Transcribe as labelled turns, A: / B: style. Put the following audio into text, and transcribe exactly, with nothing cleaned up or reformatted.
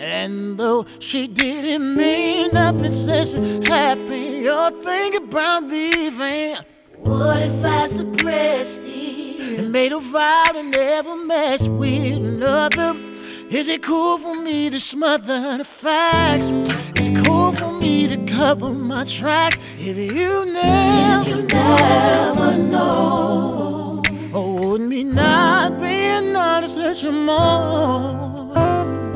A: And though she didn't mean nothing, said she happy, you're thinking about leaving.
B: What if I suppressed it
A: and made a vow to never mess with another? Is it cool for me to smother the facts? Is it cool for me to cover my tracks? If you never,
B: if you never know,
A: or would me not being honest hurt you more?